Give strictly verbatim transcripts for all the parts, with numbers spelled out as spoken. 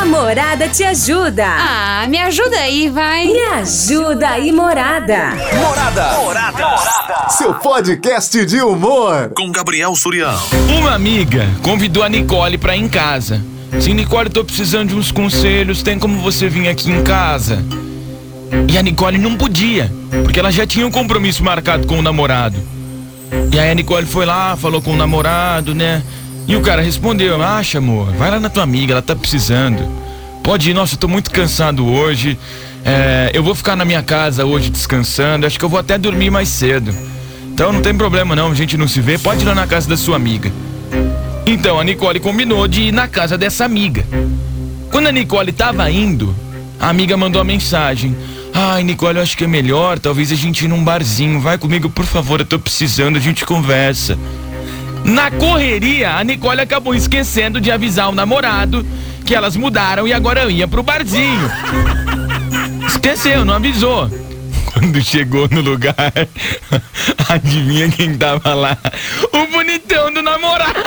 Morada te ajuda. Ah, me ajuda aí, vai. Me ajuda aí, Morada. Morada. Morada. Morada. Seu podcast de humor. Com Gabriel Surião. Uma amiga convidou a Nicole pra ir em casa. Sim, Nicole, tô precisando de uns conselhos. Tem como você vir aqui em casa? E a Nicole não podia, porque ela já tinha um compromisso marcado com o namorado. E aí a Nicole foi lá, falou com o namorado, né? E o cara respondeu: acha, amor, vai lá na tua amiga, ela tá precisando. Pode ir, nossa, eu tô muito cansado hoje. É, eu vou ficar na minha casa hoje descansando. Acho que eu vou até dormir mais cedo. Então não tem problema não, a gente não se vê. Pode ir lá na casa da sua amiga. Então a Nicole combinou de ir na casa dessa amiga. Quando a Nicole tava indo, a amiga mandou uma mensagem: ai, Nicole, eu acho que é melhor talvez a gente ir num barzinho. Vai comigo, por favor, eu tô precisando, a gente conversa. Na correria, a Nicole acabou esquecendo de avisar o namorado que elas mudaram e agora ia pro barzinho. Esqueceu, não avisou. Quando chegou no lugar, adivinha quem tava lá? O bonitão do namorado.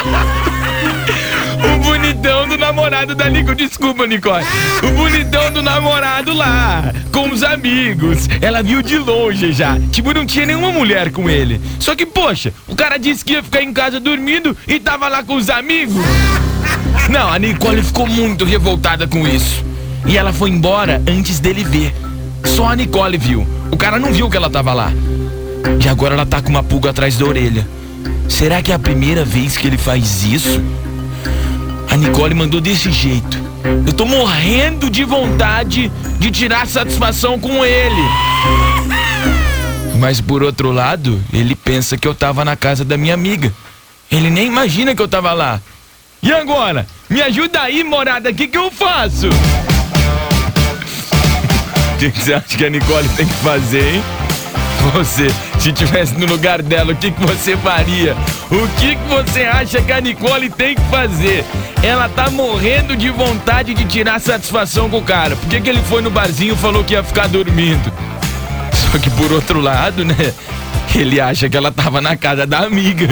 O bonitão do namorado da Nicole. Desculpa, Nicole. O bonitão do namorado lá, com os amigos. Ela viu de longe já. Tipo, não tinha nenhuma mulher com ele. Só que, poxa, o cara disse que ia ficar em casa dormindo e tava lá com os amigos. Não, a Nicole ficou muito revoltada com isso. E ela foi embora antes dele ver. Só a Nicole viu. O cara não viu que ela tava lá. E agora ela tá com uma pulga atrás da orelha. Será que é a primeira vez que ele faz isso? A Nicole mandou desse jeito: eu tô morrendo de vontade de tirar satisfação com ele. Mas por outro lado, ele pensa que eu tava na casa da minha amiga. Ele nem imagina que eu tava lá. E agora? Me ajuda aí, morada, o que que eu faço? O que que você acha que a Nicole tem que fazer, hein? Você, se tivesse no lugar dela, o que que você faria? O que que você acha que a Nicole tem que fazer? Ela tá morrendo de vontade de tirar satisfação com o cara. Por que que ele foi no barzinho e falou que ia ficar dormindo? Só que por outro lado, né? Ele acha que ela tava na casa da amiga.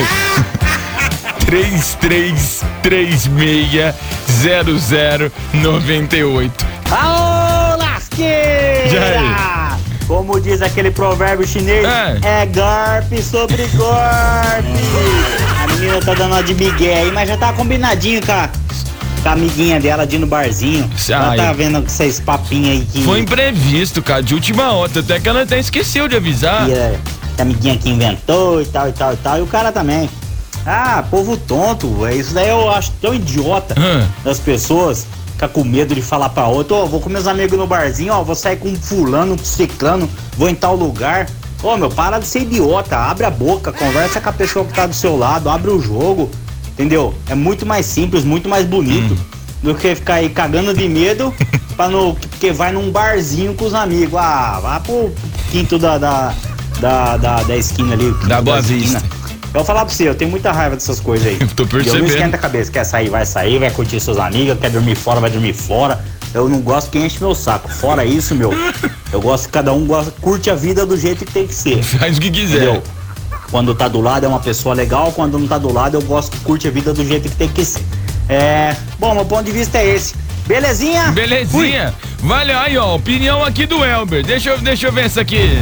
três três três seis zero zero nove oito. Aô, lasqueira! Como diz aquele provérbio chinês, é, é golpe sobre golpe. A menina tá dando uma de migué aí, mas já tá combinadinho com a, com a amiguinha dela de ir no barzinho. Ela tá vendo esses papinhos aí que... Foi imprevisto, cara, de última hora, até que ela até esqueceu de avisar. E a, a amiguinha que inventou e tal, e tal, e tal, e o cara também. Ah, povo tonto, é isso daí eu acho tão idiota hum. das pessoas. Fica com medo de falar pra outro: ó, oh, vou com meus amigos no barzinho, ó, vou sair com fulano, com ciclano, vou em tal lugar. Ô, oh, meu, para de ser idiota, abre a boca, conversa com a pessoa que tá do seu lado, abre o jogo, entendeu? É muito mais simples, muito mais bonito hum. do que ficar aí cagando de medo pra no, porque vai num barzinho com os amigos. Ah, vá pro quinto da, da, da, da, da esquina ali. Da Boa Vista. Eu vou falar pra você, eu tenho muita raiva dessas coisas aí. Eu tô percebendo. Eu não esquenta a cabeça, quer sair, vai sair, vai curtir seus amigos, quer dormir fora, vai dormir fora. Eu não gosto que enche meu saco. Fora isso, meu, eu gosto que cada um gosta, curte a vida do jeito que tem que ser. Faz o que quiser. Entendeu? Quando tá do lado é uma pessoa legal, quando não tá do lado eu gosto que curte a vida do jeito que tem que ser. É, bom, meu ponto de vista é esse. Belezinha? Belezinha. Fui. Valeu, aí ó, opinião aqui do Elber. Deixa eu, deixa eu ver essa aqui.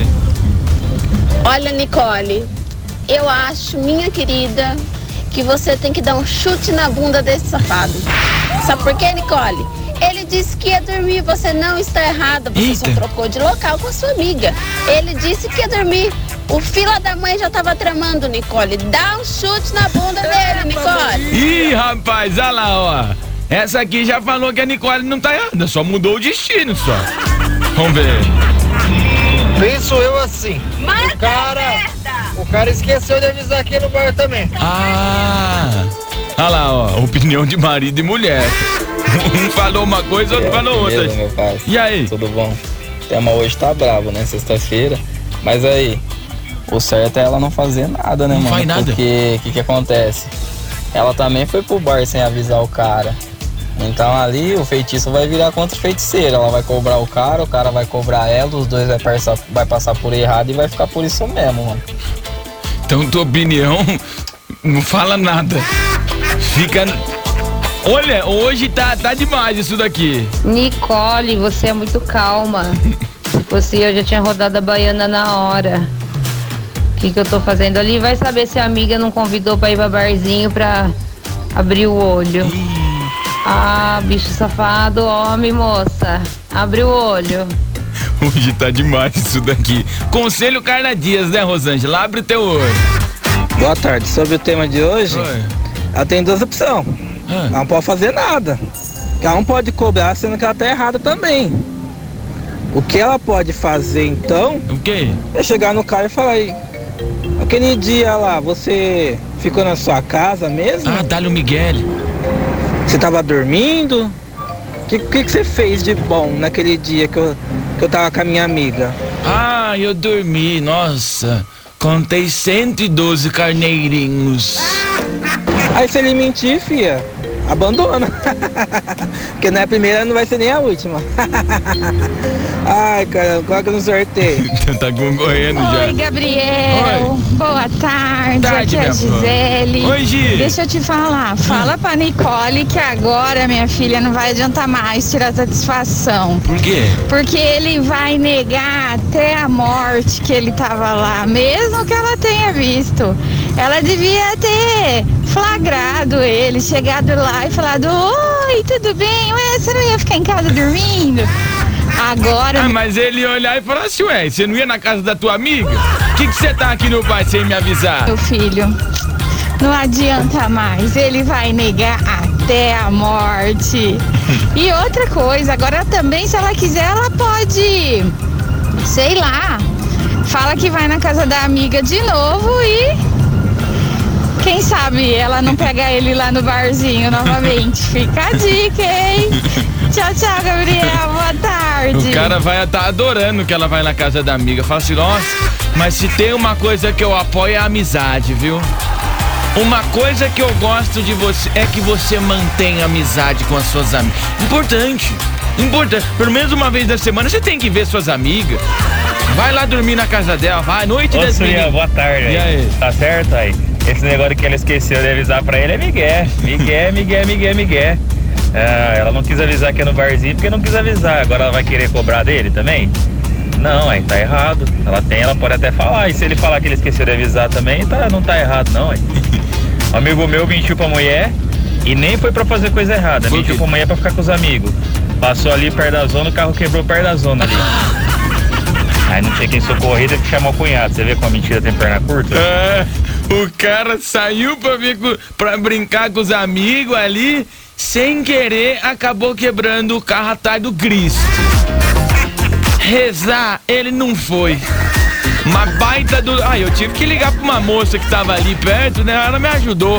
Olha, Nicole, eu acho, minha querida, que você tem que dar um chute na bunda desse safado. Sabe por quê, Nicole? Ele disse que ia dormir, você não está errada, você Eita. só trocou de local com a sua amiga. Ele disse que ia dormir. O fila da mãe já tava tramando, Nicole. Dá um chute na bunda dele, Nicole. Ih, rapaz, olha lá, ó. Essa aqui já falou que a Nicole não tá errada, só mudou o destino, só. Vamos ver. Penso eu assim. Mas o cara, o cara esqueceu de avisar aqui no bar também. Ah, olha lá, ó, opinião de marido e mulher. Um falou uma coisa, outro é, falou outra. Beleza, meu pai. E aí? Tudo bom? O tema hoje tá bravo, né? Sexta-feira. Mas aí, o certo é ela não fazer nada, né, não mano? Não faz nada. Porque o que que acontece? Ela também foi pro bar sem avisar o cara. Então ali o feitiço vai virar contra o feiticeiro. Ela vai cobrar o cara, o cara vai cobrar ela, os dois vai passar, vai passar por errado e vai ficar por isso mesmo, mano. Então tua opinião não fala nada. Fica... Olha, hoje tá, tá demais isso daqui. Nicole, você é muito calma. Se fosse eu, já tinha rodado a baiana na hora. O que que eu tô fazendo ali? Vai saber se a amiga não convidou pra ir pra barzinho pra abrir o olho. Ah, bicho safado, homem, moça. Abre o olho. Hoje tá demais isso daqui. Conselho Carla Dias, né, Rosângela? Abre o teu olho. Boa tarde. Sobre o tema de hoje, Oi. ela tem duas opções. Ah. Ela não pode fazer nada. Ela não pode cobrar, sendo que ela tá errada também. O que ela pode fazer, então, O quê? é chegar no cara e falar aí, aquele dia lá, você ficou na sua casa mesmo? Ah, dá-lhe o Miguel. Você tava dormindo? O que, que, que você fez de bom naquele dia que eu, que eu tava com a minha amiga? Ah, eu dormi, nossa. Contei cento e doze carneirinhos. Aí se ele mentir, fia, abandona. Porque não é a primeira, não vai ser nem a última. Ai, cara, coloca no sorteio. Tá concorrendo já. Oi, Gabriel. Oi. Boa tarde. Tarde, Aqui é a minha flor. Gisele. Oi, Gi. Deixa eu te falar. Fala pra Nicole que agora, minha filha, não vai adiantar mais tirar satisfação. Por quê? Porque ele vai negar até a morte que ele tava lá, mesmo que ela tenha visto. Ela devia ter flagrado ele, chegado lá e falado: oi, tudo bem? Ué, você não ia ficar em casa dormindo? Agora... Ah, mas ele ia olhar e falar assim, ué, você não ia na casa da tua amiga? Por que que você tá aqui no bar sem me avisar? Meu filho, não adianta mais, ele vai negar até a morte. E outra coisa, agora também, se ela quiser, ela pode, sei lá, fala que vai na casa da amiga de novo e... quem sabe ela não pega ele lá no barzinho novamente. Fica a dica, hein? Tchau, tchau, Gabriel. Boa tarde. O cara vai estar adorando que ela vai na casa da amiga. Fala assim, nossa, mas se tem uma coisa que eu apoio é a amizade, viu? Uma coisa que eu gosto de você é que você mantém amizade com as suas amigas. Importante, importante. Pelo menos uma vez da semana você tem que ver suas amigas. Vai lá dormir na casa dela, vai, noite das meninas. Boa tarde. E aí? Tá certo aí? Esse negócio que ela esqueceu de avisar pra ele é migué. Migué, migué, migué, migué. Ah, ela não quis avisar que é no barzinho porque não quis avisar. Agora ela vai querer cobrar dele também? Não, aí tá errado. Ela tem, ela pode até falar. E se ele falar que ele esqueceu de avisar também, tá, não tá errado não, hein? Um amigo meu mentiu pra mulher e nem foi pra fazer coisa errada. Foi mentiu pra mulher pra ficar com os amigos. Passou ali perto da zona, o carro quebrou perto da zona ali. Aí não tinha quem socorrer, teve que chamar o cunhado. Você vê como a mentira tem perna curta? É, o cara saiu pra, vir com, pra brincar com os amigos ali, sem querer, acabou quebrando o carro atrás do Cristo. Rezar, ele não foi. Uma baita do... Ah, eu tive que ligar pra uma moça que tava ali perto, né? Ela me ajudou.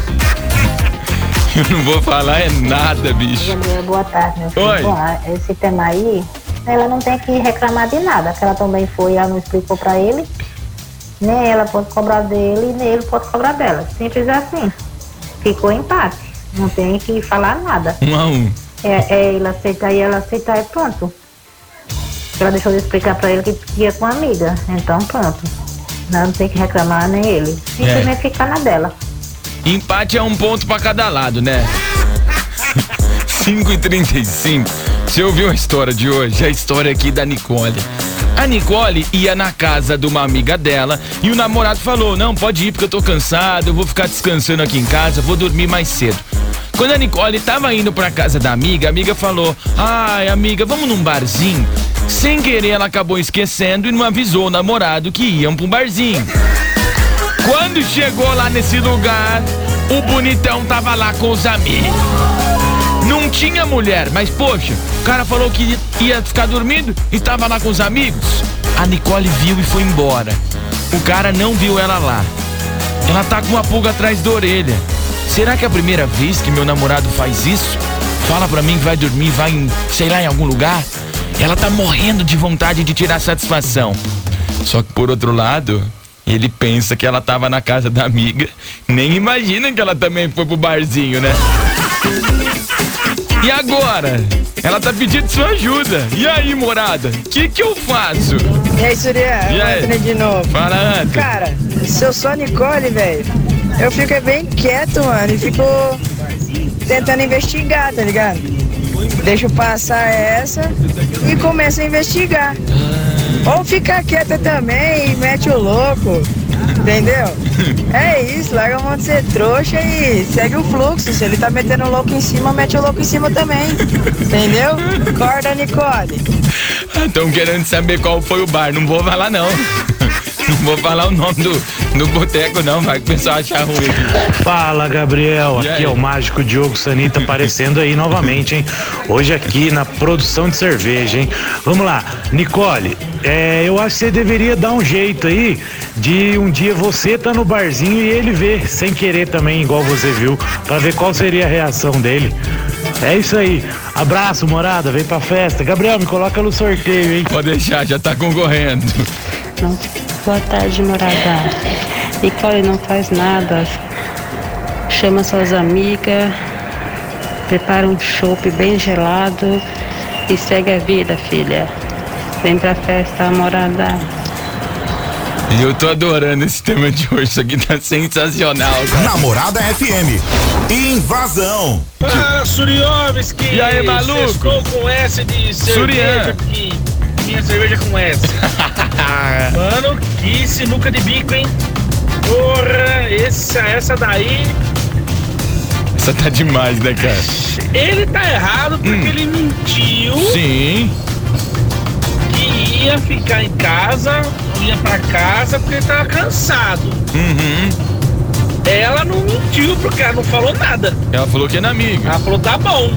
Eu não vou falar é nada, bicho. Gabriel, boa tarde, meu filho. Oi. Bom, esse tema aí, ela não tem que reclamar de nada, que ela também foi, ela não explicou pra ele, nem ela pode cobrar dele, nem ele pode cobrar dela. Simples assim. Ficou empate. Não tem que falar nada. Um a um. É, é ele aceitar e ela aceitar e pronto. Ela deixou de explicar pra ele que ia com a amiga. Então pronto. Não tem que reclamar nem ele. Simplesmente é. Ficar na dela. Empate é um ponto pra cada lado, né? cinco e trinta e cinco. Você ouviu a história de hoje? A história aqui da Nicole. A Nicole ia na casa de uma amiga dela e o namorado falou, não, pode ir porque eu tô cansado, eu vou ficar descansando aqui em casa, vou dormir mais cedo. Quando a Nicole tava indo pra casa da amiga, a amiga falou, ai amiga, vamos num barzinho? Sem querer ela acabou esquecendo e não avisou o namorado que iam pra um barzinho. Quando chegou lá nesse lugar, o bonitão tava lá com os amigos. Não tinha mulher, mas poxa, o cara falou que ia ficar dormindo e tava lá com os amigos. A Nicole viu e foi embora. O cara não viu ela lá. Ela tá com uma pulga atrás da orelha. Será que é a primeira vez que meu namorado faz isso? Fala pra mim que vai dormir, vai em, sei lá, em algum lugar. Ela tá morrendo de vontade de tirar satisfação. Só que por outro lado, ele pensa que ela tava na casa da amiga. Nem imagina que ela também foi pro barzinho, né? E agora? Ela tá pedindo sua ajuda. E aí, morada? O que que eu faço? E aí, Surya? E aí? Antônio de novo. Fala, Antônio. Cara, se eu sou a Nicole, velho, eu fico bem quieto, mano. E fico tentando investigar, tá ligado? Deixa eu passar essa e começa a investigar. Ou fica quieta também e mete o louco, entendeu? É isso, larga a mão de ser trouxa e segue o fluxo. Se ele tá metendo o louco em cima, mete o louco em cima também, entendeu? Acorda, Nicole. Estão querendo saber qual foi o bar, não vou falar não. Não vou falar o nome do, do boteco não, vai que o pessoal achar ruim aqui. Fala, Gabriel, aqui é o Mágico Diogo Sanita aparecendo aí novamente, hein? Hoje aqui na produção de cerveja, hein? Vamos lá, Nicole, é, eu acho que você deveria dar um jeito aí de um dia você tá no barzinho e ele ver, sem querer também, igual você viu, pra ver qual seria a reação dele. É isso aí. Abraço, morada, vem pra festa. Gabriel, me coloca no sorteio, hein? Pode deixar, já tá concorrendo. Não. Boa tarde, morada. Nicole, não faz nada. Chama suas amigas, prepara um chopp bem gelado e segue a vida, filha. Vem pra festa, morada. E eu tô adorando esse tema de hoje, isso aqui tá sensacional, cara. Namorada F M, invasão. Ah, Suriovski. E aí, maluco? Estou com S de cerveja aqui. Minha cerveja com S. Mano, que sinuca de bico, hein? Porra, essa, essa daí... Essa tá demais, né, cara? Ele tá errado porque hum. ele mentiu. Sim. Que ia ficar em casa, ia pra casa porque ele tava cansado. Uhum. Ela não mentiu porque ela não falou nada. Ela falou que é amiga. Ela falou, tá bom.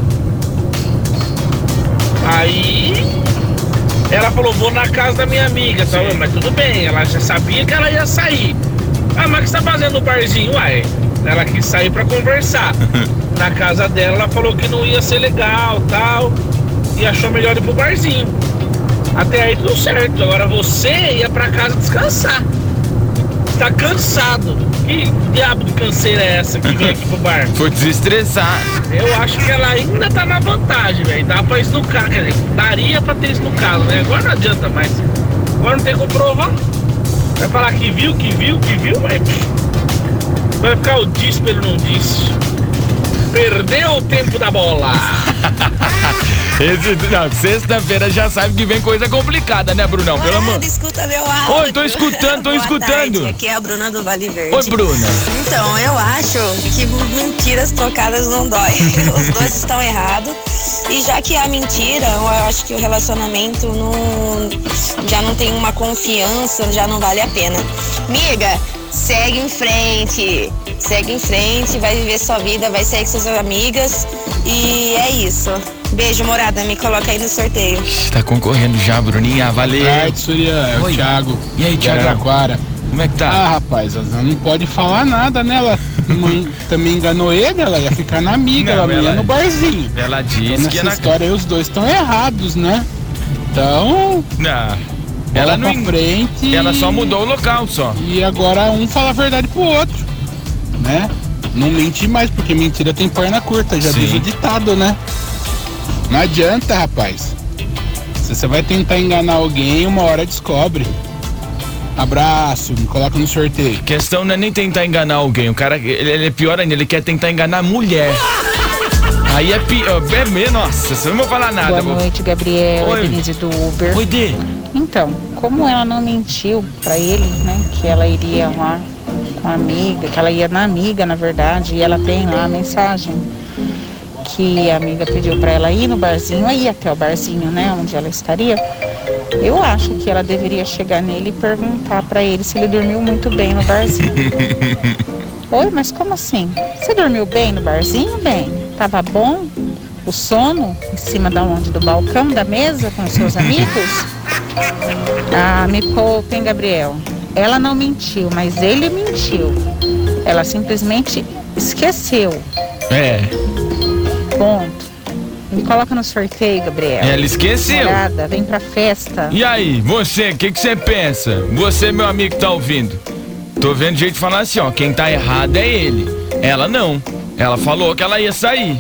Aí... Ela falou, vou na casa da minha amiga, tá? Mas tudo bem, ela já sabia que ela ia sair. Ah, mas o que você tá fazendo no barzinho? Uai, ela quis sair pra conversar. Na casa dela, ela falou que não ia ser legal, tal, e achou melhor ir pro barzinho. Até aí tudo certo, agora você ia pra casa descansar. Tá cansado. Que diabo de canseira é essa que vem aqui pro bar? Foi desestressar. Eu acho que ela ainda tá na vantagem, velho. Dá pra esnucar, quer dizer, daria pra ter esnucado, né? Agora não adianta mais. Agora não tem como provar. Vai falar que viu, que viu, que viu, mas... Vai ficar o disse pelo não disse. Perdeu o tempo da bola. Esse, não, sexta-feira já sabe que vem coisa complicada, né, Brunão? Pelo amor. Escuta meu áudio. Oi, tô escutando, tô Boa escutando. Tarde. Aqui é a Bruna do Vale Verde. Oi, Bruna. Então, eu acho que mentiras trocadas não dói. Os dois estão errados. E já que a mentira, eu acho que o relacionamento não, já não tem uma confiança, já não vale a pena. Miga, segue em frente. Segue em frente, vai viver sua vida, vai sair com suas amigas. E é isso. Beijo, morada, me coloca aí no sorteio. Tá concorrendo já, Bruninha, valeu. Boa tarde, Surian, é o Oi. Thiago. E aí, Thiago? Araraquara. Como é que tá? Ah, rapaz, ela não pode falar nada, né? Ela também enganou ele, ela ia ficar na amiga, não, ela ia no barzinho. Ela disse então, que nessa na... história aí os dois estão errados, né? Então... Não. Ela não... pra frente. Ela só mudou o local, só. E agora um fala a verdade pro outro, né? Não mente mais, porque mentira tem perna curta, já diz o ditado, né? Não adianta, rapaz. Se você vai tentar enganar alguém, uma hora descobre. Abraço, me coloca no sorteio. A questão não é nem tentar enganar alguém. O cara, ele, ele é pior ainda, ele quer tentar enganar a mulher. Aí é pior. É, nossa, você não vai falar nada. Boa noite, Gabriel. Oi. Denise do Uber. Oi, Dê. Então, como ela não mentiu pra ele, né, que ela iria lá com a amiga, que ela ia na amiga, na verdade, e ela tem lá a mensagem que a amiga pediu pra ela ir no barzinho, aí até o barzinho, né, onde ela estaria. Eu acho que ela deveria chegar nele e perguntar pra ele se ele dormiu muito bem no barzinho. Oi, mas como assim? Você dormiu bem no barzinho? Bem, tava bom? O sono em cima da onde? Do balcão, da mesa com os seus amigos? Ah, me poupem, Gabriel. Ela não mentiu, mas ele mentiu. Ela simplesmente esqueceu. É. Ponto. Me coloca no sorteio, Gabriel. Ela esqueceu. Morada, vem pra festa. E aí, você, o que que você pensa? Você, meu amigo que tá ouvindo. Tô vendo jeito de falar assim, ó, quem tá errado é ele. Ela não. Ela falou que ela ia sair.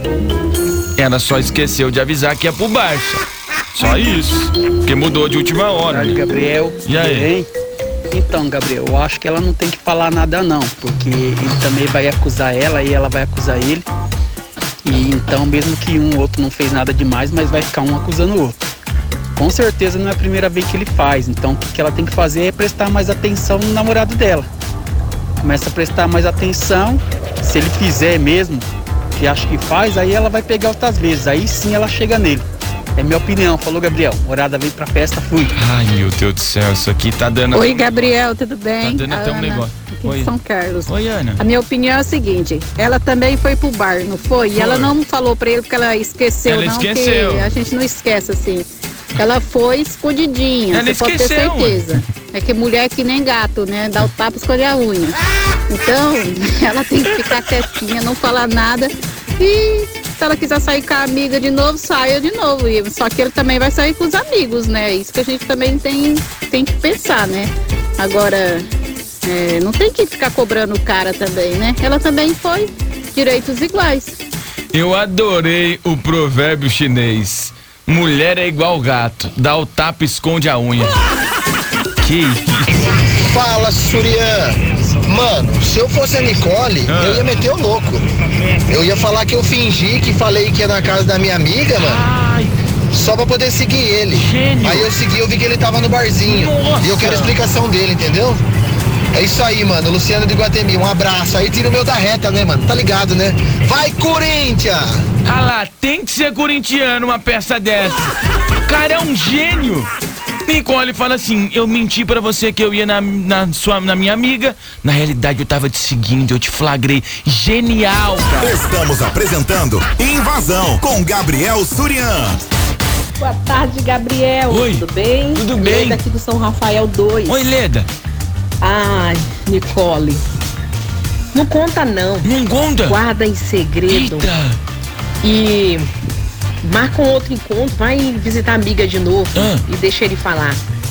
Ela só esqueceu de avisar que ia pro bar. Só isso. Porque mudou de última hora. Né? Gabriel. E aí? Então, Gabriel, eu acho que ela não tem que falar nada não, porque ele também vai acusar ela e ela vai acusar ele. E então, mesmo que um ou outro não fez nada demais, mas vai ficar um acusando o outro. Com certeza não é a primeira vez que ele faz. Então, o que ela tem que fazer é prestar mais atenção no namorado dela. Começa a prestar mais atenção. Se ele fizer mesmo, que acha que faz, aí ela vai pegar outras vezes. Aí sim ela chega nele. É minha opinião. Falou, Gabriel. Morada veio pra festa, fui. Ai, meu Deus do céu, isso aqui tá dando... Oi, Gabriel, tudo bem? Tá dando até um negócio. Aqui de São Carlos. Oi, Ana. A minha opinião é a seguinte, ela também foi pro bar, não foi? Foi. E ela não falou pra ele porque ela esqueceu, Ela não, esqueceu. que a gente não esquece assim. Ela foi escondidinha, Ela você pode ter esqueceu, certeza. É que mulher é que nem gato, né? Dá o tapa e escolhe a unha. Então, ela tem que ficar quietinha, não falar nada. E se ela quiser sair com a amiga de novo, saia de novo. E, só que ele também vai sair com os amigos, né? Isso que a gente também tem, tem que pensar, né? Agora, é, não tem que ficar cobrando o cara também, né? Ela também foi direitos iguais. Eu adorei o provérbio chinês. Mulher é igual gato, dá o tapa e esconde a unha. Que isso? Fala, Surian. Mano, se eu fosse a Nicole, ah. eu ia meter o louco. Eu ia falar que eu fingi que falei que ia na casa da minha amiga, mano. Ai. Só pra poder seguir ele. Gênio. Aí eu segui, eu vi que ele tava no barzinho. Nossa. E eu quero a explicação dele, entendeu? É isso aí, mano. Luciano do Iguatemi, um abraço. Aí tira o meu da reta, né, mano? Tá ligado, né? Vai, Corinthians! Ah lá, tem que ser corintiano uma peça dessa. O cara é um gênio. Nicole fala assim, eu menti pra você que eu ia na, na, sua, na minha amiga. Na realidade eu tava te seguindo, eu te flagrei. Genial, cara. Estamos apresentando Invasão com Gabriel Surian. Boa tarde, Gabriel. Oi. Tudo bem? Tudo bem. Leda aqui do São Rafael dois. Oi, Leda. Ai, Nicole. Não conta não. Não conta? Guarda em segredo. Eita. E marca um outro encontro, vai visitar a amiga de novo ah. e deixa ele falar.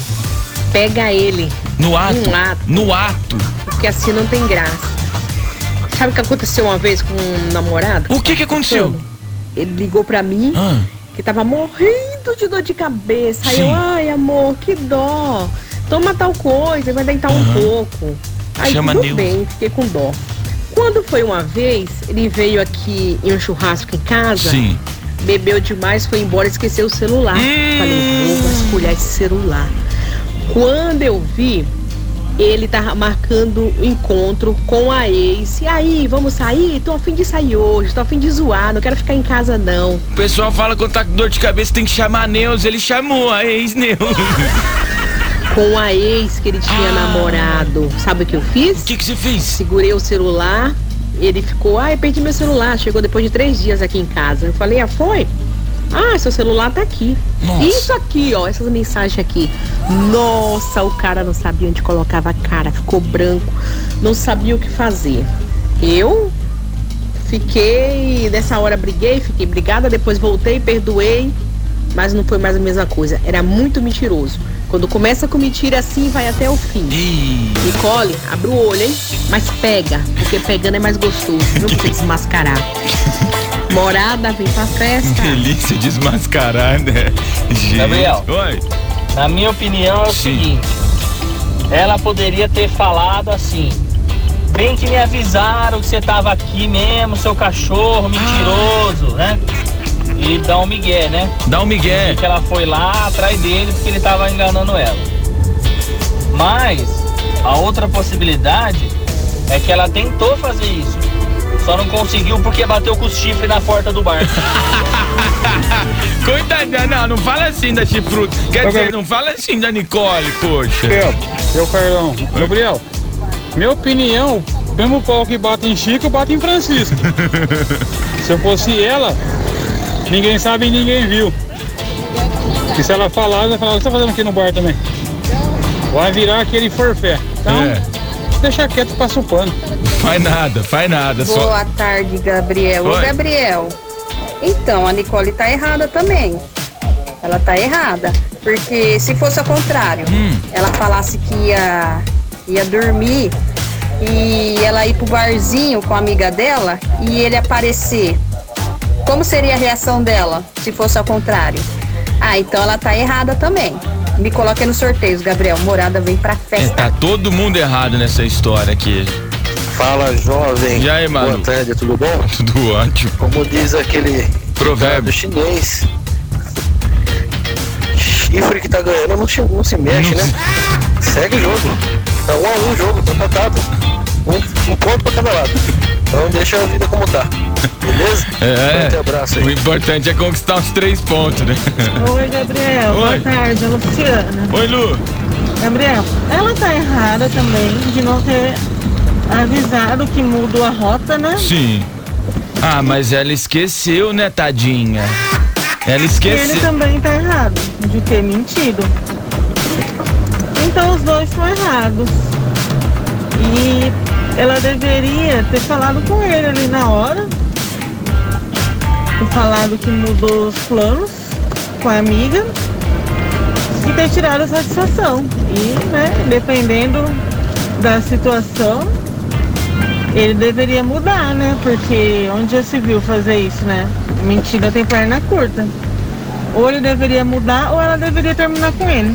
Pega ele. No ato? No ato. No ato. Porque assim não tem graça. Sabe o que aconteceu uma vez com um namorado? O que que aconteceu? Ele ligou pra mim, ah. que tava morrendo de dor de cabeça. Aí eu, ai amor, que dó. Toma tal coisa, vai deitar uhum. um pouco. Aí Chama tudo Deus. bem, fiquei com dó. Quando foi uma vez, ele veio aqui em um churrasco em casa. Sim. Bebeu demais, foi embora, esqueceu o celular. Hum. Falei, vou vasculhar esse celular. Quando eu vi, ele tava marcando encontro com a ex. E aí, vamos sair? Tô a fim de sair hoje, tô a fim de zoar, não quero ficar em casa não. O pessoal fala que quando tá com dor de cabeça tem que chamar a Neuza, ele chamou a ex-Neuza. Com a ex que ele tinha ah. namorado. Sabe o que eu fiz? O que que você fez? Segurei o celular, ele ficou, ah, eu perdi meu celular. Chegou depois de três dias aqui em casa. Eu falei, ah, foi? Ah, seu celular tá aqui. Nossa. Isso aqui, ó, essas mensagens aqui. Nossa, o cara não sabia onde colocava a cara, ficou branco, não sabia o que fazer. Eu fiquei, nessa hora briguei, fiquei brigada, depois voltei, perdoei, mas não foi mais a mesma coisa. Era muito mentiroso. Quando começa com mentira assim, vai até o fim. Ih. Nicole, abre o olho, hein? Mas pega, porque pegando é mais gostoso, viu? Pra você desmascarar. Morada, vem pra festa. Delícia desmascarar, né? Gente. Gabriel. Oi. Na minha opinião é o Sim. seguinte. Ela poderia ter falado assim. Bem que me avisaram que você tava aqui mesmo, seu cachorro mentiroso, ah. né? E dá um migué, né? Dá um migué. Que ela foi lá atrás dele porque ele tava enganando ela. Mas a outra possibilidade é que ela tentou fazer isso. Só não conseguiu porque bateu com os chifres na porta do bar. Coitadinha, não, não fala assim da chifruta. Quer dizer, não fala assim da Nicole, poxa. Eu, eu Carlão. Gabriel, minha opinião, mesmo pau que bate em Chico, bate em Francisco. Se eu fosse ela, ninguém sabe e ninguém viu. E se ela falar, ela vai falar, o que você tá fazendo aqui no bar também? Vai virar aquele forfé. Então, é. deixa quieto e passa o pano. Faz nada, faz nada. Boa só... tarde, Gabriel. Oi. Ô, Gabriel, então, a Nicole tá errada também. Ela tá errada. Porque se fosse ao contrário, hum. ela falasse que ia, ia dormir e ela ir pro barzinho com a amiga dela e ele aparecer, como seria a reação dela se fosse ao contrário? Ah, então ela tá errada também. Me coloque nos sorteios, Gabriel. Morada vem pra festa. É, tá todo mundo errado nessa história aqui. Fala, jovem. E aí, mano? Boa tarde, tudo bom? Tudo ótimo. Como diz aquele provérbio chinês, chifre que tá ganhando não, não se mexe, né? Segue o jogo. Tá um a um o jogo, tá empatado. Um, um ponto pra cada lado. Então deixa a vida como tá. Beleza? É. Um abraço aí. O importante é conquistar os três pontos, né? Oi, Gabriel. Oi. Boa tarde, é Luciana. Oi, Lu. Gabriel, ela tá errada também de não ter avisado que mudou a rota, né? Sim. Ah, mas ela esqueceu, né, tadinha? Ela esqueceu. Ele também tá errado de ter mentido. Então os dois estão errados. E ela deveria ter falado com ele ali na hora. Ter falado que mudou os planos com a amiga. E ter tirado a satisfação. E, né, dependendo da situação, ele deveria mudar, né? Porque onde já se viu fazer isso, né? Mentira tem perna curta. Ou ele deveria mudar ou ela deveria terminar com ele.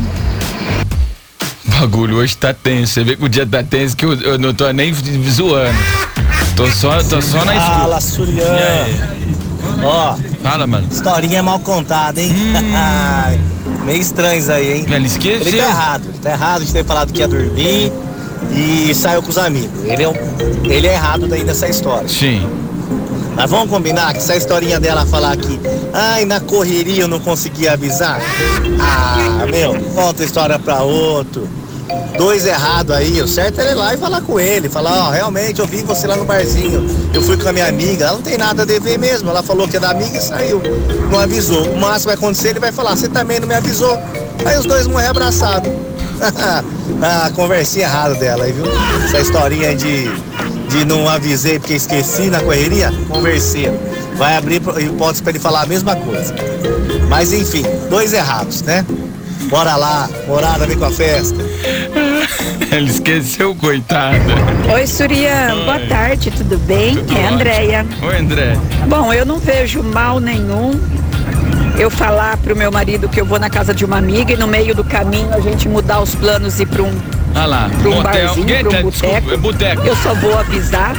O bagulho hoje tá tenso. Você vê que o dia tá tenso que eu, eu não tô nem zoando. Tô só, tô só na escuta. Fala, Surian. Ó, fala, mano. Historinha mal contada, hein? Hum. Meio estranho isso aí, hein? Ele esqueceu. Ele tá errado. Tá errado de ter falado que ia dormir e saiu com os amigos. Ele é, um, ele é errado daí nessa história. Sim. Mas vamos combinar que essa historinha dela falar que ai, na correria eu não consegui avisar. Ah, meu, conta a história pra outro. Dois errados aí, o certo é ir lá e falar com ele. Falar, ó, oh, realmente eu vi você lá no barzinho. Eu fui com a minha amiga, ela não tem nada a dever mesmo. Ela falou que é da amiga e saiu. Não avisou. O máximo vai acontecer, ele vai falar, você também não me avisou. Aí os dois morreram abraçados. Ah, conversinha errada dela aí, viu? Essa historinha de, de não avisei porque esqueci na correria, conversinha. Vai abrir hipótese pra ele falar a mesma coisa. Mas enfim, dois errados, né? Bora lá, morada, vem com a festa. Ele esqueceu, coitada. Oi, Surian. Oi. Boa tarde, tudo bem? Tudo é a Andréia. Oi, André. Bom, eu não vejo mal nenhum eu falar pro meu marido que eu vou na casa de uma amiga e no meio do caminho a gente mudar os planos e ir pra um, ah lá, pra um motel, barzinho, gueta, pra um desculpa, boteco. é boteco. Eu só vou avisar.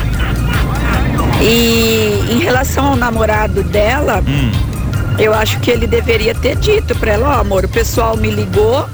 E em relação ao namorado dela, hum. eu acho que ele deveria ter dito pra ela, ó, oh, amor, o pessoal me ligou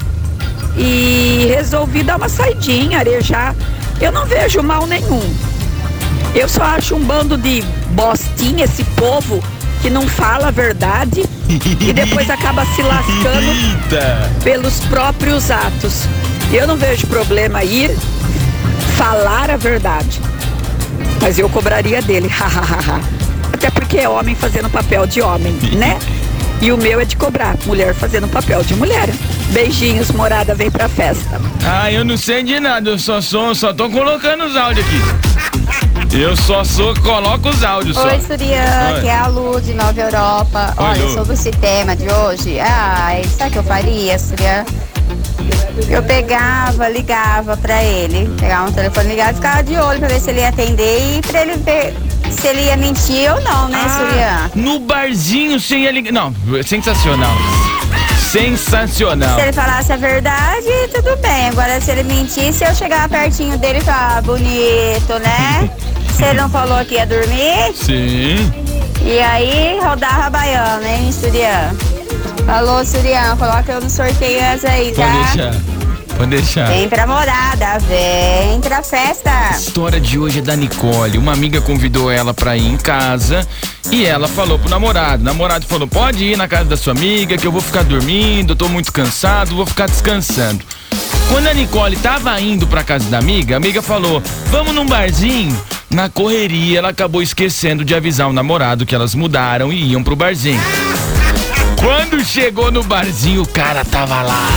e resolvi dar uma saidinha, arejar. Eu não vejo mal nenhum. Eu só acho um bando de bostinha esse povo que não fala a verdade e depois acaba se lascando pelos próprios atos. Eu não vejo problema ir falar a verdade, mas eu cobraria dele, até porque é homem fazendo papel de homem, né? E o meu é de cobrar, mulher fazendo papel de mulher. Beijinhos, morada, vem pra festa. Ah, eu não sei de nada, eu só sou, só tô colocando os áudios aqui. Eu só sou, coloco os áudios só. Oi, Surian, aqui é a Lu de Nova Europa. Oi, olha, Lu. Sobre esse tema de hoje, ai, sabe o que eu faria, Surian? Eu pegava, ligava pra ele, pegava um telefone ligado, ficava de olho pra ver se ele ia atender e pra ele ver se ele ia mentir ou não, né, ah, Surian? No barzinho sem ele ligar. Não, sensacional. Sensacional. Se ele falasse a verdade, tudo bem. Agora, se ele mentisse, eu chegar pertinho dele e falar, bonito, né? Se ele não falou que ia dormir. Sim. E aí, rodava a baiana, hein, Surian? Falou, Surian, coloca eu no sorteio essa aí, tá? Pode deixar. Pode deixar. Vem pra morada, vem pra festa. A história de hoje é da Nicole. Uma amiga convidou ela pra ir em casa e ela falou pro namorado. O namorado falou, pode ir na casa da sua amiga que eu vou ficar dormindo, eu tô muito cansado, vou ficar descansando. Quando a Nicole tava indo pra casa da amiga, a amiga falou, vamos num barzinho? Na correria, ela acabou esquecendo de avisar o namorado que elas mudaram e iam pro barzinho. Quando chegou no barzinho, o cara tava lá.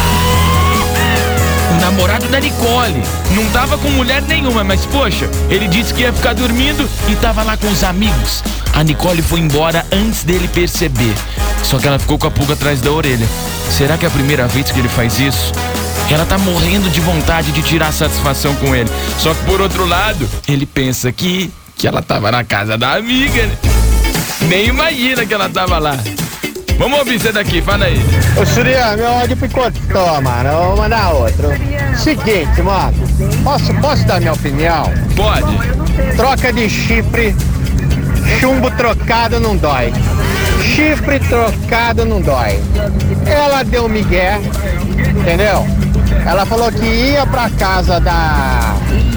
O namorado da Nicole. Não tava com mulher nenhuma, mas poxa, ele disse que ia ficar dormindo e tava lá com os amigos. A Nicole foi embora antes dele perceber. Só que ela ficou com a pulga atrás da orelha. Será que é a primeira vez que ele faz isso? Ela tá morrendo de vontade de tirar satisfação com ele. Só que por outro lado, ele pensa que, que ela tava na casa da amiga, né? Nem imagina que ela tava lá. Vamos ouvir você daqui, fala aí. Ô, Surian, meu áudio picotou, mano. Eu vou mandar outro. Seguinte, mano. Posso, posso dar minha opinião? Pode. troca de chifre, chumbo trocado não dói. Chifre trocado não dói. Ela deu migué, entendeu? Ela falou que ia pra casa da,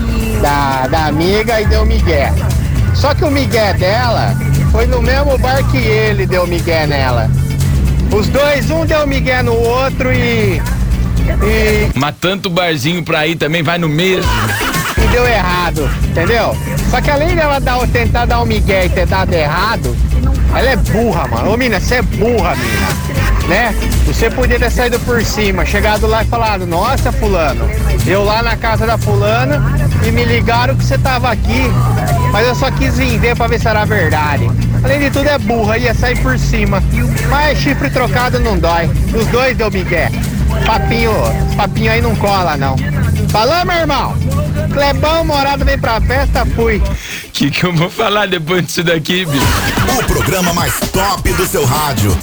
da, da amiga e deu migué. Só que o migué dela foi no mesmo bar que ele deu migué nela. Os dois, um deu migué no outro e... e... Mas tanto barzinho pra ir também vai no mesmo. E deu errado, entendeu? Só que além dela dar, tentar dar um migué e ter dado errado, ela é burra, mano. Ô, mina, você é burra, mina. Né? Você podia ter saído por cima, chegado lá e falado, nossa, fulano, eu lá na casa da fulana e me ligaram que você tava aqui, mas eu só quis vir ver pra ver se era verdade. Além de tudo é burra, ia sair por cima. Mas chifre trocado não dói. Os dois deu migué. Papinho, papinho aí não cola, não. Falou, meu irmão? Clebão, morado, vem pra festa, fui. Que que eu vou falar depois disso daqui, bicho? O programa mais top do seu rádio.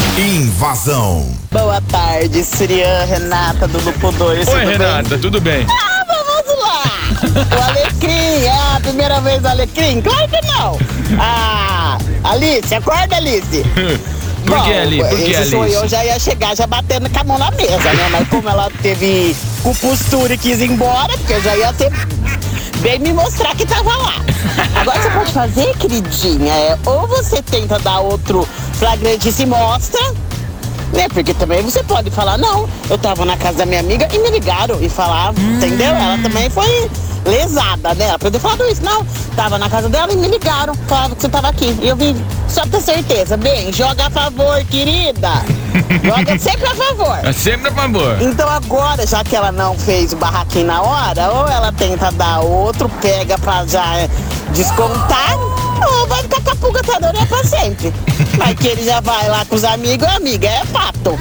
Invasão. Boa tarde, Sirian, Renata do Lupo dois. Oi, Renata, bem? Tudo bem? Ah, vamos lá! O Alecrim, é a primeira vez do Alecrim? Claro que não! Ah, Alice, acorda, Alice! Por que, Ali? Por que, Alice? Alice? Sou eu, já ia chegar já batendo com a mão na mesa, né? Mas como ela teve com postura e quis ir embora, porque eu já ia ter... Vem me mostrar que tava lá. Agora você pode fazer, queridinha, é, ou você tenta dar outro flagrante e se mostra, né? Porque também você pode falar, não, eu tava na casa da minha amiga e me ligaram e falar, hum. entendeu? Ela também foi lesada, né? Ela podia ter falado isso, não, tava na casa dela e me ligaram, falavam que você tava aqui. E eu vim só pra ter certeza. Bem, joga a favor, querida. Joga sempre a favor. É sempre a favor. Então agora, já que ela não fez o barraquinho na hora, ou ela tenta dar outro, pega pra já descontar, ou vai ficar com a pulga atrás da orelha pra sempre. Mas que ele já vai lá com os amigos, amiga, é fato.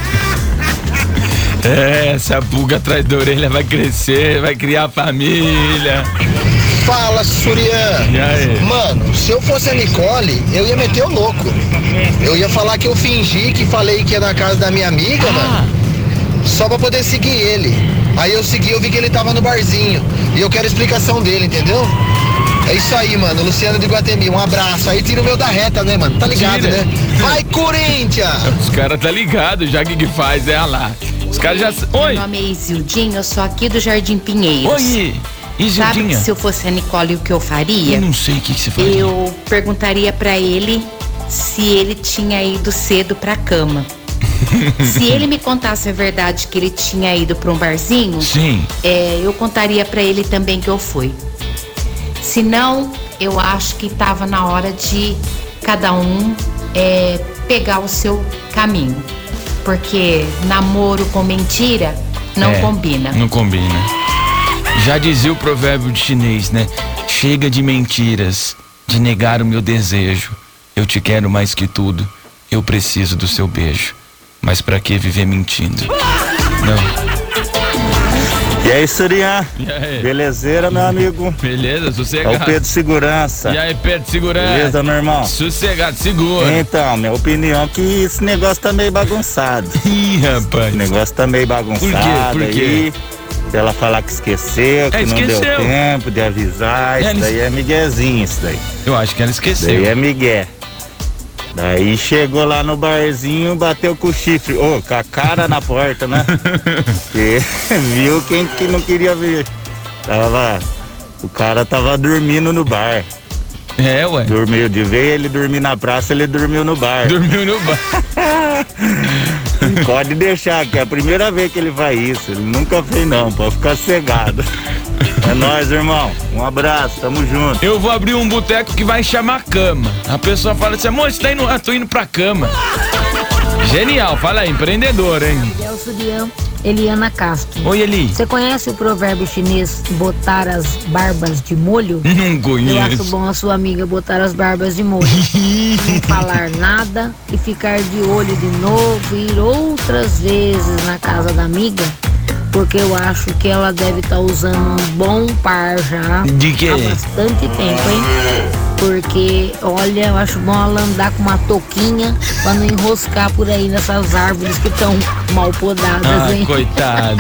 É, essa pulga atrás da orelha vai crescer, vai criar família. Fala, Surian. E aí? Mano, se eu fosse a Nicole, eu ia meter o louco. Eu ia falar que eu fingi que falei que ia na casa da minha amiga, ah. mano, só pra poder seguir ele. Aí eu segui, eu vi que ele tava no barzinho. E eu quero explicação dele, entendeu? É isso aí, mano. Luciano de Guatemi, um abraço. Aí tira o meu da reta, né, mano? Tá ligado, tira. Né? Vai, Corinthians! Os caras tá ligado já que que faz, é lá. Os caras já... Oi! Meu nome é Isildinho, eu sou aqui do Jardim Pinheiros. Oi, Isildinha. Sabe que se eu fosse a Nicole, o que eu faria? Eu não sei o que, que você faria. Eu perguntaria pra ele se ele tinha ido cedo pra cama. Se ele me contasse a verdade que ele tinha ido pra um barzinho, sim, é, eu contaria pra ele também que eu fui. Se não, eu acho que tava na hora de cada um é, pegar o seu caminho. Porque namoro com mentira não é, combina. Não combina. Já dizia o provérbio de chinês, né? Chega de mentiras, de negar o meu desejo. Eu te quero mais que tudo, eu preciso do seu beijo. Mas pra que viver mentindo? Não. E aí, Surian? E aí? Belezeira, meu amigo? Beleza, sossegado. É o Pedro Segurança. E aí, Pedro Segurança? Beleza, meu irmão? Sossegado, segura. Então, minha opinião é que esse negócio tá meio bagunçado. Ih, rapaz. Esse negócio tá meio bagunçado. Por quê? Por quê? Aí, se ela falar que esqueceu, que é, não deu tempo de avisar, isso daí é miguezinho, isso daí. Eu acho que ela esqueceu. Isso daí é migué. Daí chegou lá no barzinho, bateu com o chifre, ô, oh, com a cara na porta, né? Porque viu quem que não queria ver. Tava, o cara tava dormindo no bar. É, ué? Dormiu, de ver ele dormir na praça, ele dormiu no bar. Dormiu no bar. Pode deixar, que é a primeira vez que ele faz isso. Ele nunca fez não, pode ficar cegado. É nóis, irmão. Um abraço, tamo junto. Eu vou abrir um boteco que vai chamar cama. A pessoa fala assim, amor, você tá indo? Ah, tô indo pra cama. Genial, fala aí, empreendedor, hein? Miguel Surian, Eliana Castro. Oi, Eli. Você conhece o provérbio chinês botar as barbas de molho? Não conheço. Eu acho bom a sua amiga botar as barbas de molho. Não falar nada e ficar de olho de novo, ir outras vezes na casa da amiga. Porque eu acho que ela deve estar tá usando um bom par já de quê? Há bastante tempo, hein? Porque, olha, eu acho bom ela andar com uma touquinha pra não enroscar por aí nessas árvores que estão mal podadas, ah, hein? Coitada.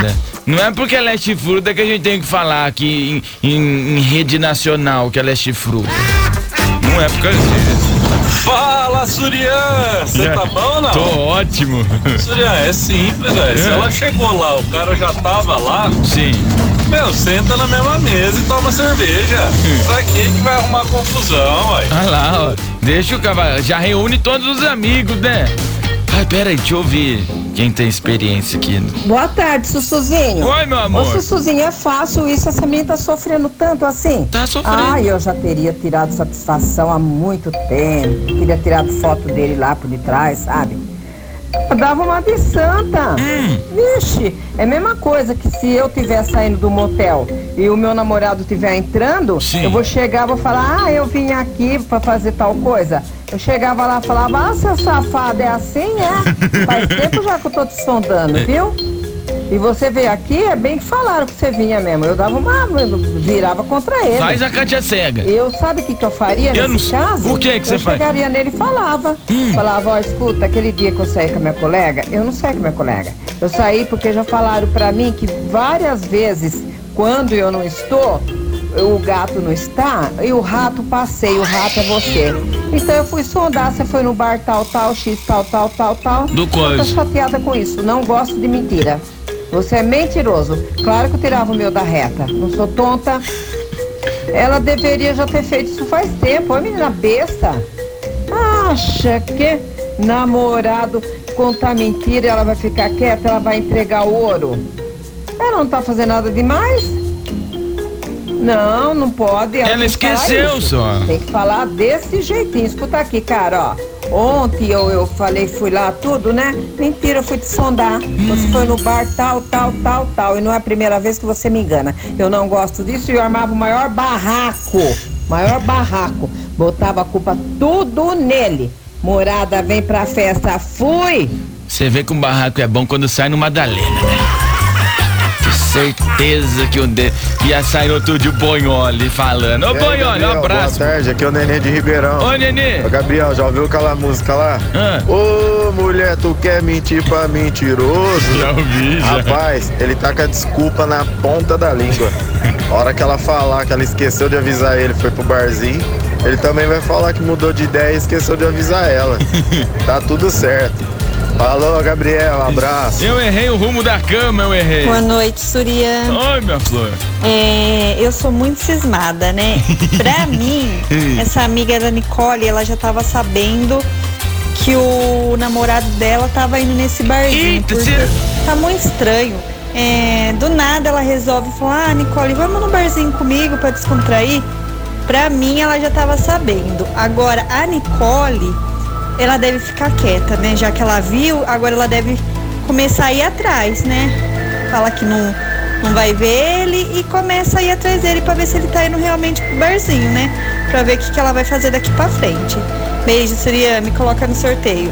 Não é porque ela é chifruda que a gente tem que falar aqui em, em, em rede nacional que ela é chifruda. Não é por causa disso. Fala, Surian! Você tá bom ou não? Tô ótimo. Surian, é simples, velho. Se ela chegou lá, o cara já tava lá. Sim. Meu, senta na mesma mesa e toma cerveja. Pra que que vai arrumar confusão, ué? Olha lá, ó. Deixa o cavalo. Já reúne todos os amigos, né? Ai, pera aí, deixa eu ouvir quem tem experiência aqui. Boa tarde, Sussuzinho. Oi, meu amor. Ô, Sussuzinho, é fácil isso, essa menina tá sofrendo tanto assim? Tá sofrendo. Ah, eu já teria tirado satisfação há muito tempo. Teria tirado foto dele lá por detrás, sabe? Eu dava uma de santa. Hum. Vixe, é a mesma coisa que se eu estiver saindo do motel e o meu namorado estiver entrando, Sim. eu vou chegar e vou falar, ah, eu vim aqui pra fazer tal coisa. Eu chegava lá e falava, ah, seu safado, é assim, é? Faz tempo já que eu tô te sondando, viu? E você veio aqui, é bem que falaram que você vinha mesmo. Eu dava uma, eu virava contra ele. Faz a Cátia cega. Eu, sabe o que, que eu faria eu nesse não... caso? O que que você eu faz? Eu chegaria nele e falava. Hum. Falava, ó, escuta, aquele dia que eu saí com a minha colega, eu não saí com a minha colega. Eu saí porque já falaram pra mim que várias vezes, quando eu não estou, o gato não está, e o rato passei, o rato é você. Então eu fui sondar, você foi no bar tal, tal, X, tal, tal, tal, tal. Do coisa. Eu tô chateada com isso, não gosto de mentira. Você é mentiroso. Claro que eu tirava o meu da reta. Não sou tonta. Ela deveria já ter feito isso faz tempo. Ô, menina besta. Acha que namorado contar mentira, ela vai ficar quieta, ela vai entregar o ouro? Ela não tá fazendo nada demais? Não, não pode. Ela, ela esqueceu só. Tem que falar desse jeitinho. Escuta aqui, cara, ó. Ontem eu, eu falei, fui lá tudo, né? Mentira, eu fui te sondar. Hum. Você foi no bar tal, tal, tal, tal. E não é a primeira vez que você me engana. Eu não gosto disso e eu armava o maior barraco. Maior barraco. Botava a culpa tudo nele. Morada, vem pra festa. Fui! Você vê que um barraco é bom quando sai no Madalena, né? Certeza que, um de... que ia sair outro de Bonholi falando. Ô, Bonholi, um abraço. Boa tarde, aqui é o Nenê de Ribeirão. Ô, Nenê. Ô, Gabriel, já ouviu aquela música lá? Ah. Ô, mulher, tu quer mentir pra mentiroso? Já ouvi, já. Rapaz, ele tá com a desculpa na ponta da língua. A hora que ela falar que ela esqueceu de avisar ele, foi pro barzinho, ele também vai falar que mudou de ideia e esqueceu de avisar ela. Tá tudo certo. Falou, Gabriel, abraço. Eu errei o rumo da cama, eu errei. Boa noite, Surian. Oi, minha flor. É, eu sou muito cismada, né? Pra mim, essa amiga da Nicole, ela já tava sabendo que o namorado dela tava indo nesse barzinho. Eita, porque você... tá muito estranho. É, do nada ela resolve falar, ah, Nicole, vamos no barzinho comigo pra descontrair? Pra mim, ela já tava sabendo. Agora, a Nicole... ela deve ficar quieta, né? Já que ela viu, agora ela deve começar a ir atrás, né? Fala que não, não vai ver ele e começa a ir atrás dele pra ver se ele tá indo realmente pro barzinho, né? Pra ver o que, que ela vai fazer daqui pra frente. Beijo, Surya, me coloca no sorteio.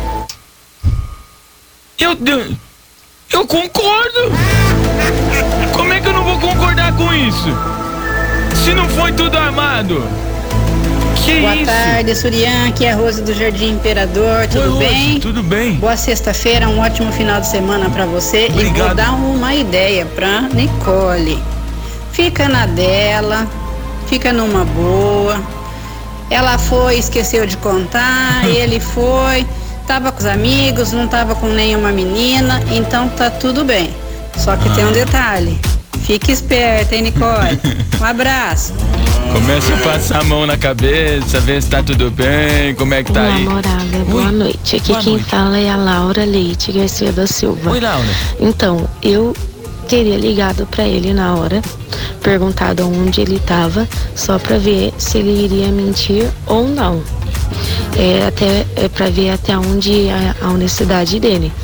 Eu, eu concordo! Como é que eu não vou concordar com isso? Se não foi tudo armado? Que Boa isso? tarde, Surian, aqui é a Rose do Jardim Imperador, tudo Oi, bem? Rose, tudo bem. Boa sexta-feira, um ótimo final de semana pra você. Obrigado. E vou dar uma ideia pra Nicole. Fica na dela, fica numa boa. Ela foi, esqueceu de contar, ele foi, tava com os amigos, não tava com nenhuma menina, então tá tudo bem. Só que ah. tem um detalhe. Fique esperta, hein, Nicole? Um abraço. Começa a passar a mão na cabeça, ver se tá tudo bem, como é que tá aí? Namorada, boa Oi. noite. Aqui boa quem noite. fala é a Laura Leite Garcia da Silva. Oi, Laura. Então, eu teria ligado pra ele na hora, perguntado onde ele tava, só pra ver se ele iria mentir ou não. É, até, é pra ver até onde a, a honestidade dele.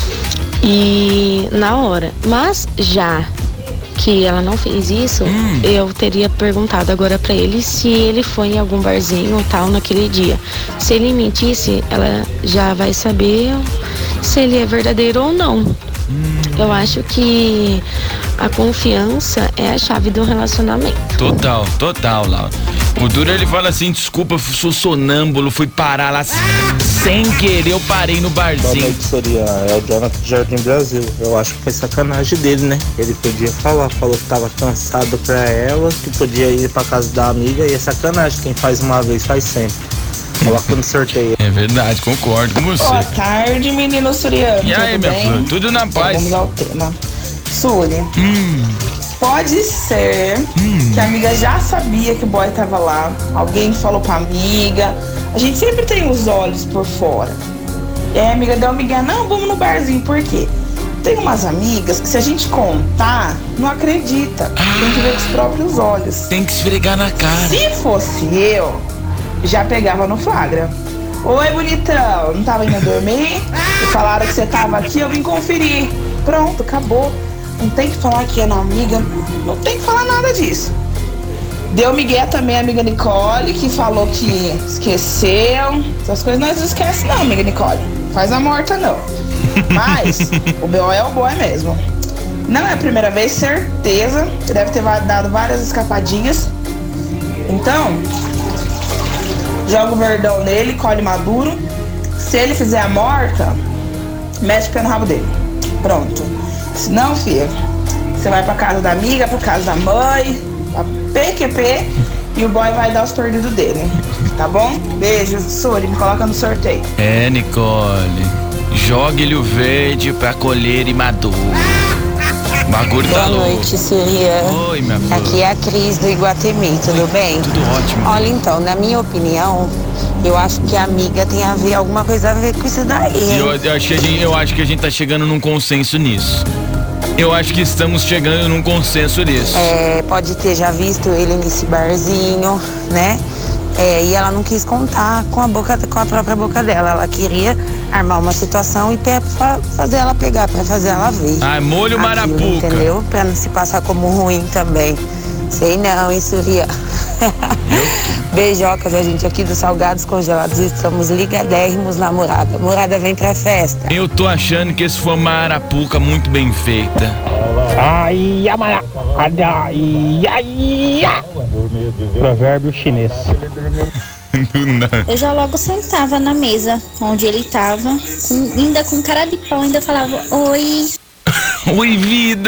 E na hora. Mas já que ela não fez isso, hum. eu teria perguntado agora pra ele se ele foi em algum barzinho ou tal naquele dia. Se ele mentisse, ela já vai saber se ele é verdadeiro ou não. Hum. Eu acho que a confiança é a chave do relacionamento. Total, total, Laura. O Dura, ele fala assim, desculpa, sou sonâmbulo, fui parar lá Sem querer eu parei no Boa barzinho. noite, Soria. É o Jonathan de Jardim Brasil. Eu acho que foi sacanagem dele, né? Ele podia falar, falou que tava cansado pra ela, que podia ir pra casa da amiga, e é sacanagem. Quem faz uma vez faz sempre. Coloca no sorteio. É verdade, concordo com você. Boa tarde, menino Suriano. E aí, tudo minha bem? flor? Tudo na paz. Vamos ao tema. Suri, Hum, pode ser que a amiga já sabia que o boy tava lá. Alguém falou pra amiga. A gente sempre tem os olhos por fora. E aí a amiga deu uma amiga, não, vamos no barzinho. Por quê? Tem umas amigas que se a gente contar, não acredita. Tem que ver com os próprios olhos. Tem que esfregar na cara. Se fosse eu, já pegava no flagra. Oi, bonitão, não tava indo dormir? E falaram que você tava aqui, eu vim conferir. Pronto, acabou. Não tem que falar que é na amiga, não tem que falar nada disso. Deu migué também a amiga Nicole, que falou que esqueceu. Essas coisas nós não esquecemos não, amiga Nicole. Faz a morta não. Mas o B O é o boy mesmo. Não é a primeira vez, certeza. Você deve ter dado várias escapadinhas. Então, joga o verdão nele, colhe maduro. Se ele fizer a morta, mete o pé no rabo dele. Pronto. Se não, filha, você vai pra casa da amiga, pra casa da mãe, pra P Q P, e o boy vai dar os perdidos dele. Tá bom? Beijo, Suri, me coloca no sorteio. É, Nicole. Jogue-lhe o verde pra colher e maduro. Bagulho tá Boa louco. noite, Suriano. Oi, minha flor. Aqui é a Cris do Iguatemi, tudo bem? Tudo ótimo. Olha, então, na minha opinião, eu acho que a amiga tem a ver, alguma coisa a ver com isso daí, hein? Eu, eu, acho que a gente, eu acho que a gente tá chegando num consenso nisso. Eu acho que estamos chegando num consenso nisso. É, pode ter já visto ele nesse barzinho, né? É, e ela não quis contar com a boca, com a própria boca dela. Ela queria armar uma situação e pe- fa- fazer ela pegar, pra fazer ela ver. Ah, molho aquilo, marapuca. Entendeu? Pra não se passar como ruim também. Sei não, hein, Surya? Beijocas, a gente aqui dos Salgados Congelados, estamos ligadérrimos na Morada. Morada vem pra festa. Eu tô achando que esse foi uma arapuca muito bem feita. Ai, amara, ai, ai, ai. Provérbio chinês. Eu já logo sentava na mesa onde ele tava, com- ainda com cara de pau, ainda falava, oi. Oi, vida!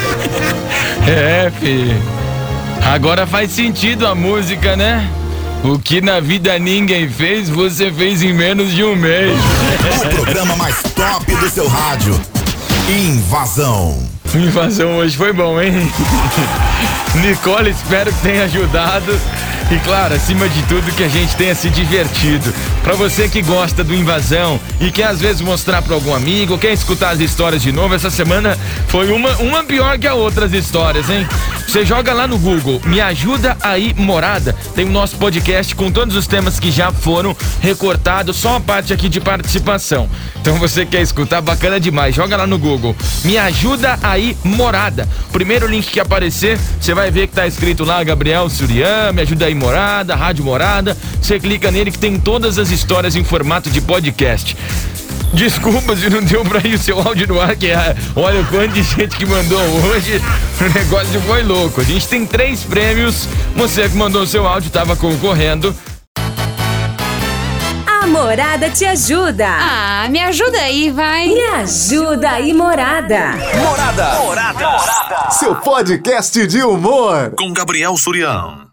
É, fi. Agora faz sentido a música, né? O que na vida ninguém fez, você fez em menos de um mês. O programa mais top do seu rádio. Invasão. Invasão hoje foi bom, hein? Nicole, espero que tenha ajudado. E claro, acima de tudo, que a gente tenha se divertido. Pra você que gosta do Invasão e quer às vezes mostrar pra algum amigo, quer escutar as histórias de novo, essa semana foi uma, uma pior que a outra as histórias, hein? Você joga lá no Google, Me Ajuda Aí Morada, tem o nosso podcast com todos os temas que já foram recortados, só a parte aqui de participação. Então você quer escutar, bacana demais, joga lá no Google, Me Ajuda Aí Morada. Primeiro link que aparecer, você vai ver que tá escrito lá, Gabriel Surian, Me Ajuda Aí Morada, Rádio Morada. Você clica nele que tem todas as histórias em formato de podcast. Desculpa se não deu pra ir o seu áudio no ar, que é, olha o quanto de gente que mandou hoje, o negócio foi louco. A gente tem três prêmios, você que mandou o seu áudio estava concorrendo. A Morada te ajuda. Ah, me ajuda aí, vai. Me ajuda aí, Morada. Morada. Morada. Seu podcast de humor. Com Gabriel Surian.